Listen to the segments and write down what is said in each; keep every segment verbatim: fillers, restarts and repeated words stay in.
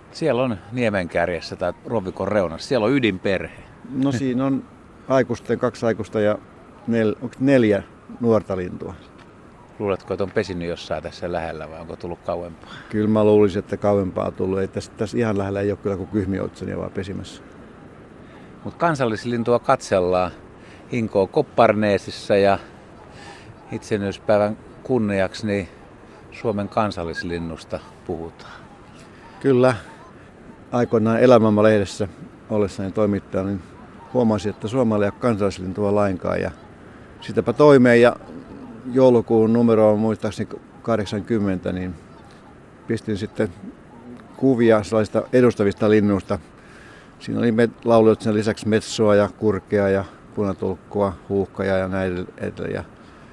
Siellä on Niemenkärjessä tai Rovikon reunassa. Siellä on ydinperhe. No siinä on aikuisten, kaksi aikuista ja nel, neljä nuorta lintua. Luuletko, että on pesinyt jossain tässä lähellä vai onko tullut kauempaa? Kyllä mä luulisin, että kauempaa on tullut. Ei tässä, tässä ihan lähellä ei ole kyllä kuin kyhmioitsenia vaan pesimässä. Mutta kansallislintua katsellaan Inkoo Kopparneesissa ja itsenäisyyspäivän kunniaksi niin Suomen kansallislinnusta puhutaan. Kyllä. Aikoinaan Elämänmaa-lehdessä ollessani toimittaja, niin huomasin, että Suomella ei ole kansallislintua lainkaan. Ja sitäpä toimeen ja joulukuun numero on muistaakseni kahdeksankymmentä, niin pistin sitten kuvia sellaisista edustavista linnuista. Siinä oli laulujoutsen lisäksi metsoa ja kurkea ja punatulkkua, huuhkaja ja näin edelleen. Ja,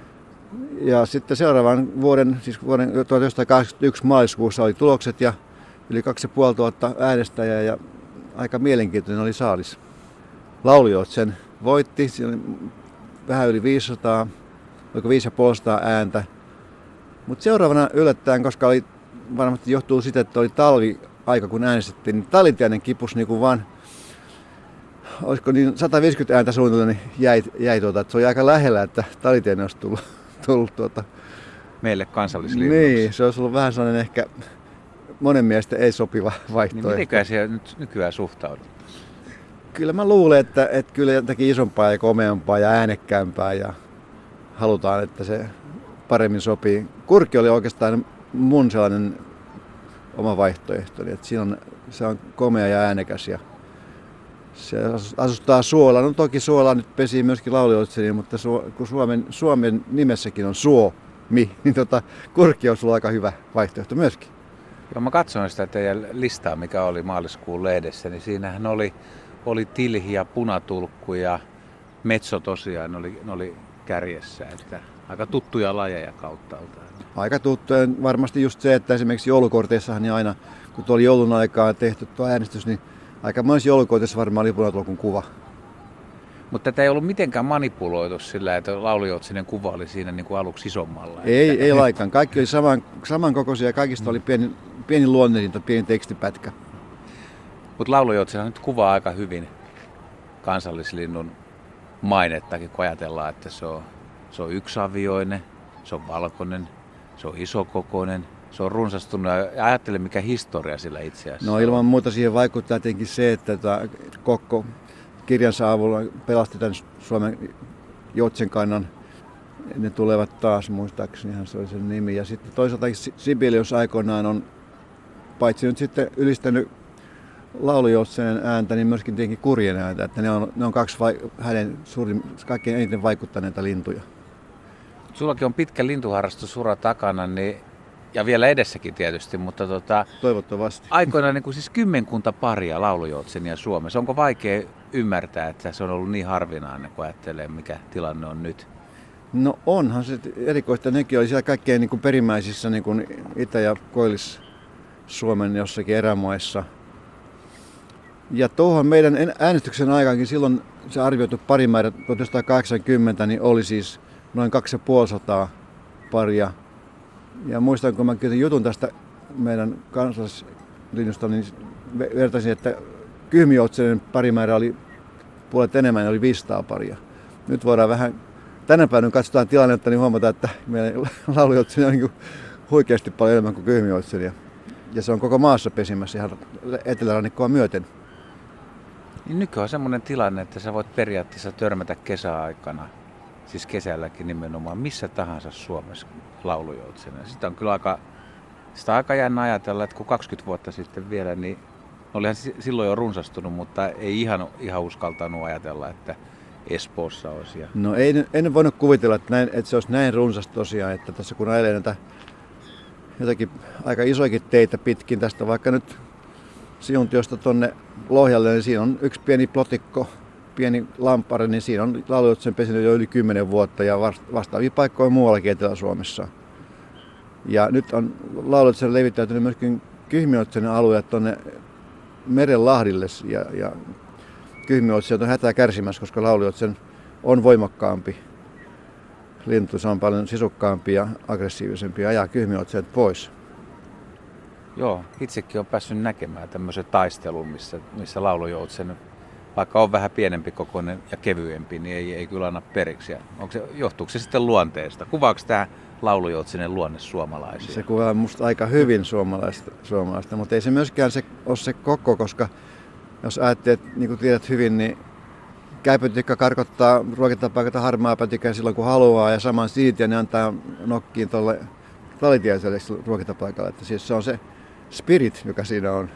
ja sitten seuraavan vuoden, siis vuoden tuhatyhdeksänsataakahdeksankymmentäyksi maaliskuussa oli tulokset ja yli kaksi ja puoli tuhatta äänestäjää ja aika mielenkiintoinen oli saalis. Laulujoutsen voitti, siinä oli vähän yli viisisataa, oliko viisisataaviisikymmentä ääntä. Mutta seuraavana yllättäen, koska oli, varmasti johtuu siitä, että oli talvi aika kun äänestettiin, niin Talitiainen kipusi niin kuin vaan, olisiko niin sata viisikymmentä ääntä suunnilleen, niin jäi, jäi tuota, että se oli aika lähellä, että Talitiainen olisi tullut, tullut tuota. Meille kansallislinnuksi. Niin, se olisi ollut vähän sellainen ehkä monen mielestä ei sopiva vaihtoehto. Niin mitenkä siellä nyt nykyään suhtaudut? Kyllä mä luulen, että, että kyllä jotakin isompaa ja komeampaa ja äänekkäämpää ja halutaan, että se paremmin sopii. Kurki oli oikeastaan mun sellainen oma vaihtoehtoni, että siinä on, se on komea ja äänekäs ja se asustaa suolla. No toki suola nyt pesii myöskin laulujoutselia, mutta su, kun Suomen, Suomen nimessäkin on Suomi, niin tota, kurki on sulla aika hyvä vaihtoehto myöskin. Joo, mä katsoin sitä teidän listaa, mikä oli maaliskuun lehdessä, niin siinähän oli, oli tilhiä, punatulkku ja metso tosiaan, ne oli, ne oli kärjessä, että aika tuttuja lajeja kauttaaltaan. Aika tuttuja. Varmasti just se, että esimerkiksi joulukorteissahan niin aina, kun tuo oli joulun aikaa tehty tuo äänestys, niin aika monessa joulukorteissa varmaan oli punatulkun kuva. Mutta tätä ei ollut mitenkään manipuloitu sillä, että laulujoutsinen kuva oli siinä niin kuin aluksi isommalla. Ei, että... ei laikaan. Kaikki oli saman, samankokoisia ja kaikista oli pieni, pieni luonnelinta, pieni tekstipätkä. Mutta laulujoutsinen nyt kuvaa aika hyvin kansallislinnun mainettakin, kun ajatellaan, että se on, se on yksiavioinen, se on valkoinen, se on isokokoinen, se on runsastunut ja ajattele mikä historia sillä itse asiassa. No ilman muuta siihen vaikuttaa tietenkin se, että tämä Kokko kirjansa avulla pelasti tämän Suomen joutsenkannan. Ne tulevat taas, muistaakseni ihan se oli sen nimi. Ja sitten toisaalta Sibelius aikoinaan on paitsi nyt sitten ylistänyt laulujoutsenen ääntä, niin myöskin tietenkin kurjen ääntä. Että ne on, ne on kaksi vai, hänen suurin, kaikkein eniten vaikuttaneita lintuja. Sullakin on pitkä lintuharrastusura takana, niin, ja vielä edessäkin tietysti, mutta tota, toivottavasti. Aikoinaan niin kuin siis kymmenkunta paria laulujoutsenia Suomessa. Onko vaikea ymmärtää, että se on ollut niin harvinainen, kun ajattelee, mikä tilanne on nyt? No onhan se erikoista. Nekin oli siellä kaikkein niin kuin perimmäisissä niin kuin Itä- ja Koillis-Suomen jossakin erämaissa. Ja tuohon meidän äänestyksen aikaankin silloin se arvioitu parimäärä tuhatyhdeksänsataakahdeksankymmentä niin oli siis noin kaksisataaviisikymmentä paria. Ja muistan, kun mä kirjoitin jutun tästä meidän kansallislinnusta, niin vertaisin, että kyhmijoutsenen parimäärä oli puolet enemmän, oli viisisataa paria. Nyt voidaan vähän, tänä päivänä katsotaan tilannetta, niin huomataan, että meidän laulujoutsenia on niin huikeasti paljon enemmän kuin kyhmijoutsenia. Ja se on koko maassa pesimässä ihan etelärannikkoa myöten. Niin nykyään on semmoinen tilanne, että sä voit periaatteessa törmätä kesäaikana, siis kesälläkin nimenomaan, missä tahansa Suomessa laulujoutsena. Sitä on kyllä aika, sitä on aika jännä ajatella, että kun kaksikymmentä vuotta sitten vielä, niin olihan silloin jo runsastunut, mutta ei ihan, ihan uskaltanut ajatella, että Espoossa olisi. No ei, en voinut kuvitella, että, näin, että se olisi näin runsas tosiaan, että tässä kun ajelee näitä jotakin aika isoikin teitä pitkin tästä, vaikka nyt Siuntiosta tuonne Lohjalle, niin siinä on yksi pieni plotikko, pieni lampare, niin siinä on laulujoutsen pesinyt jo yli kymmenen vuotta ja vastaavia paikkoja muuallakin Etelä-Suomessa. Ja nyt on laulujoutsen levittäytynyt myöskin kyhmioutsen alueelle tuonne Merenlahdille ja, ja kyhmioutsen on hätää kärsimässä, koska laulujoutsen on voimakkaampi lintu, se on paljon sisukkaampi ja aggressiivisempi ja ajaa kyhmioutseet pois. Joo, itsekin on päässyt näkemään tämmöisen taistelun, missä, missä laulujoutsen, vaikka on vähän pienempi kokoinen ja kevyempi, niin ei, ei kyllä anna periksi. Onko se, johtuuko se sitten luonteesta? Kuvaako tämä laulujoutsenen luonne suomalaisia? Se kuvaa musta aika hyvin suomalaista, suomalaista, mutta ei se myöskään se, ole se koko, koska jos ajattelet, niin kuin tiedät hyvin, niin käypätykkä karkottaa ruokintapaikalta harmaa pätikää silloin kun haluaa ja saman siitä ne antaa nokkiin tuolle talitieiselle ruokintapaikalle. Että siis se on se spirit, joka siinä on.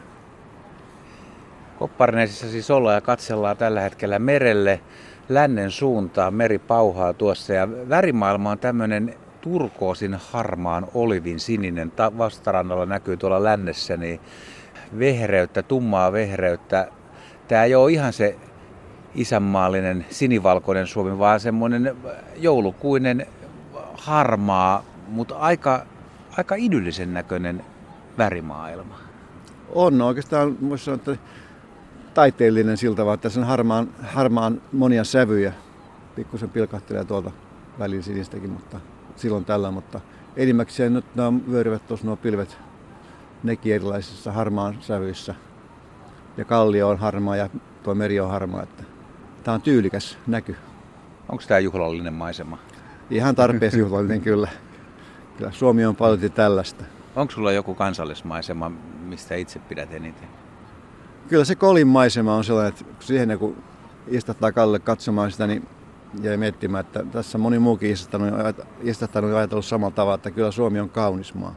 Kopparneisissa siis ollaan ja katsellaan tällä hetkellä merelle lännen suuntaan. Meri pauhaa tuossa ja värimaailma on tämmöinen turkoosin harmaan olivin sininen. Vastarannalla näkyy tuolla lännessä niin vehreyttä, tummaa vehreyttä. Tämä ei ole ihan se isänmaallinen sinivalkoinen Suomi, vaan semmoinen joulukuinen harmaa, mutta aika, aika idyllisen näköinen värimaailma. On oikeastaan, voisi sanoa, että taiteellinen siltä vaan, että tässä on harmaan, harmaan monia sävyjä. Pikkusen pilkahtelee tuolta välillä sinistäkin, mutta silloin tällä, mutta enimmäkseen nyt nämä vyöryvät tuossa nuo pilvet nekin erilaisissa harmaan sävyissä. Ja kallio on harmaa ja tuo meri on harmaa, että tämä on tyylikäs näky. Onko tämä juhlallinen maisema? Ihan tarpeeksi juhlallinen kyllä. Kyllä Suomi on paljon tällaista. Onko sulla joku kansallismaisema, mistä itse pidät eniten? Kyllä se Kolin maisema on sellainen, että siihen kun istahtaa Kalle katsomaan sitä, niin jäi miettimään, että tässä moni muukin istahtanut ja ajatellut samalla tavalla, että kyllä Suomi on kaunis maa.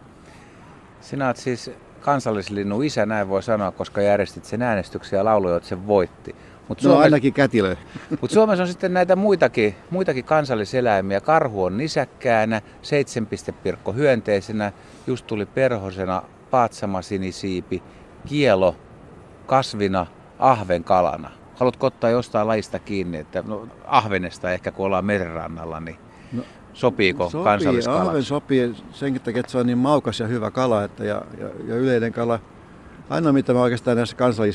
Sinä olet siis kansallislinnun isä, näin voi sanoa, koska järjestit sen äänestyksen ja laulujoutsen voitti. Mut no Suomessa, ainakin kätilö. Mutta Suomessa on sitten näitä muitakin, muitakin kansalliseläimiä. Karhu on nisäkkäänä, seitsemänpistepirkko hyönteisenä, just tuli perhosena, paatsama sinisiipi, kielo kasvina, ahven kalana. Haluatko ottaa jostain lajista kiinni, että no, ahvenesta ehkä kun ollaan merenrannalla, niin no, sopiiko sopii, kansalliskalaksi? Ahven sopii senkin takia, että se on niin maukas ja hyvä kala että ja, ja, ja yleinen kala. Ainoa mitä mä oikeastaan näissä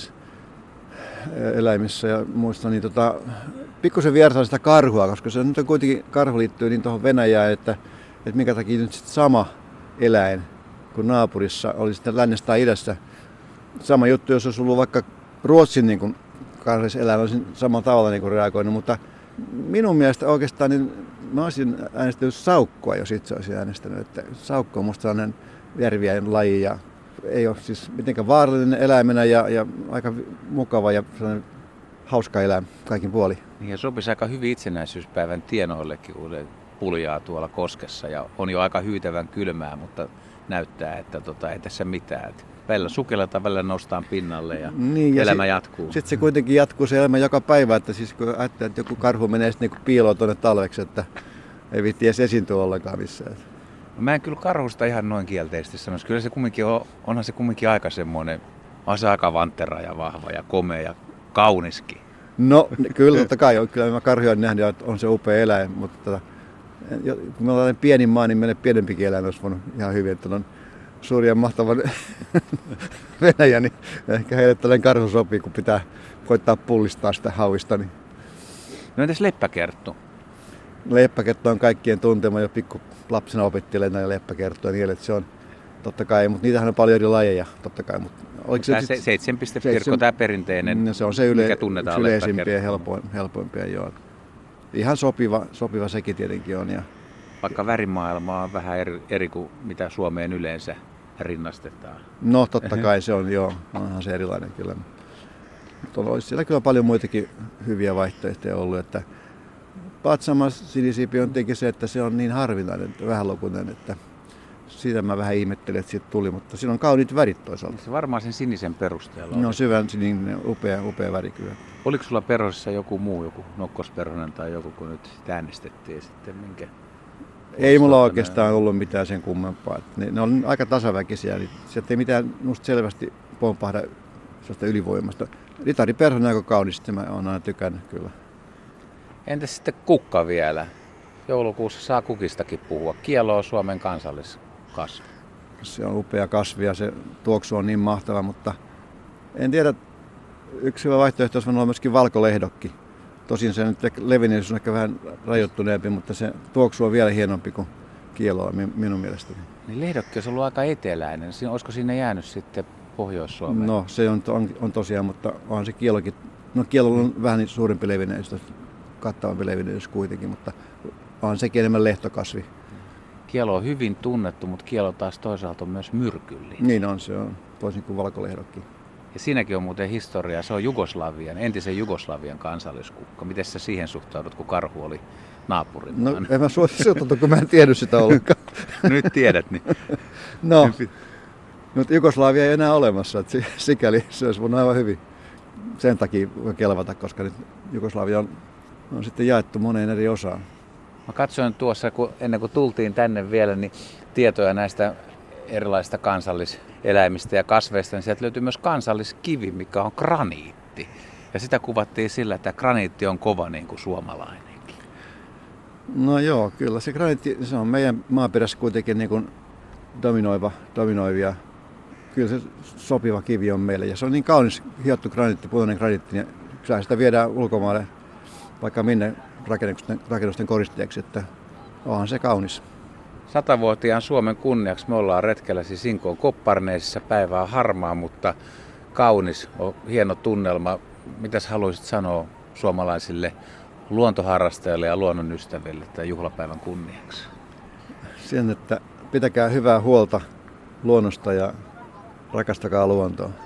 kansalliseläimissä ja muista, niin tota, pikkusen viertaan sitä karhua, koska se nyt on kuitenkin, karhu liittyy niin tuohon Venäjään, että, että minkä takia nyt sitten sama eläin kuin naapurissa oli sitten lännessä tai idässä. Sama juttu, jos olisi ollut vaikka Ruotsin niin kuin kansalliseläin, olisin samalla tavalla niin kuin reagoinut, mutta minun mielestä oikeastaan niin mä olisin äänestänyt saukkoa, jos itse olisin äänestänyt. Että saukko on musta sellainen järvien laji ja ei ole siis mitenkään vaarallinen eläimenä ja, ja aika mukava ja sellainen hauska eläin kaikin puolin. Niin ja sopisi aika hyvin itsenäisyyspäivän tienoillekin, kun se puljaa tuolla koskessa ja on jo aika hyytävän kylmää, mutta näyttää, että tota, ei tässä mitään. Välillä sukelletaan, välillä noustaan pinnalle ja, niin, ja elämä sit, jatkuu. Sitten se kuitenkin jatkuu se elämä joka päivä, että siis kun ajattelee, että joku karhu menee sitten niin piiloon tuonne talveksi, että ei viitti edes esiintyä ollenkaan missään. Mä en kyllä karhusta ihan noin kielteisesti sanoisi. Kyllä se kumminkin on, onhan se kumminkin aika semmoinen, on se aika vanttera ja vahva ja komea ja kauniskin. No kyllä totta kai on. Kyllä mä karhuja on nähnyt, että on se upea eläin, mutta tota, kun me ollaan pieni maa, niin meille pienempikin eläin olisi voinut ihan hyvin, että on suuri ja mahtava Venäjä, niin ehkä heille tällainen karhu sopii, kun pitää koittaa pullistaa sitä hauista. Niin. No entäs leppäkerttu? Leppäkerttu on kaikkien tuntema, jo pikku lapsena opettelee näitä leppäkerttuja niin, että se on totta kai, mutta niitähän on paljon eri lajeja, totta kai. Mutta oliko tämä se seitsemänpistepirkko, tämä perinteinen, no, se on se yle, mikä tunnetaan yleisimpiä ja helpoin, helpoimpia, joo. Ihan sopiva, sopiva sekin tietenkin on. Ja vaikka värimaailma on vähän eri, eri kuin mitä Suomeen yleensä rinnastetaan. No totta kai se on, joo. Onhan se erilainen kyllä. Mutta olisi siellä kyllä paljon muitakin hyviä vaihtoehtoja ollut. Että paatsama sinisiipi on tietenkin se, että se on niin harvinainen, vähälukuinen, että siitä mä vähän ihmettelin, että siitä tuli, mutta siinä on kauniit värit toisaalta. Se varmaan sen sinisen perusteella. No syvän sininen, upea, upea väri kyllä. Oliko sulla perhosissa joku muu, joku nokkosperhonen tai joku, kun nyt äänestettiin sitten minkä? Ei mulla oikeastaan ollut mitään sen kummempaa. Ne, ne on aika tasaväkisiä, niin sieltä ei mitään musta selvästi pompahda sellaista ylivoimasta. Ritari perhonen aika kaunis, mä oon aina tykännyt kyllä. Entäs sitten kukka vielä? Joulukuussa saa kukistakin puhua. Kielo on Suomen kansalliskasvi. Se on upea kasvi ja se tuoksu on niin mahtava, mutta en tiedä, yksi hyvä vaihtoehto olisi olla myöskin valkolehdokki. Tosin se nyt levinneisyys on ehkä vähän rajoittuneempi, mutta se tuoksu on vielä hienompi kuin Kieloa minun mielestäni. Niin Lehdokki olisi ollut aika eteläinen. Olisiko sinne jäänyt sitten Pohjois-Suomeen? No se on, on, on tosiaan, mutta onhan se Kielokin. No Kielolla on vähän suurempi levinneys, kattavampi levinneys kuitenkin, mutta on sekin enemmän lehtokasvi. Kielo on hyvin tunnettu, mutta kielo taas toisaalta on myös myrkyllinen. Niin on, se on toisin kuin valkolehdokki. Ja siinäkin on muuten historiaa. Se on Jugoslavian, entisen Jugoslavian kansalliskukka. Miten sä siihen suhtaudut, kun karhu oli naapurin? No en mä suhtautu, kun mä en tiedä sitä ollenkaan. Nyt tiedät, niin. No, mutta Jugoslavia ei enää olemassa, että sikäli se olisi voinut aivan hyvin sen takia kelvata, koska nyt Jugoslavia on, on sitten jaettu moneen eri osaan. Mä katsoin tuossa, kun ennen kuin tultiin tänne vielä, niin tietoja näistä erilaisista kansalliseläimistä ja kasveista, niin sieltä löytyy myös kansalliskivi, mikä on graniitti. Ja sitä kuvattiin sillä, että graniitti on kova niin kuin suomalainenkin. No joo, kyllä se graniitti, se on meidän maaperässä kuitenkin niin kuin dominoiva, dominoivia. Kyllä se sopiva kivi on meille ja se on niin kaunis hiottu graniitti, punainen graniitti, niin kyllä sitä viedään ulkomaille vaikka minne rakennusten, rakennusten koristeeksi, että onhan se kaunis. Satavuotiaan Suomen kunniaksi me ollaan retkellä siis Inkoon Kopparneisissa. Päivä on harmaa, mutta kaunis, on hieno tunnelma. Mitäs haluaisit sanoa suomalaisille luontoharrastajille ja luonnonystäville tämän juhlapäivän kunniaksi? Sen, että pitäkää hyvää huolta luonnosta ja rakastakaa luontoa.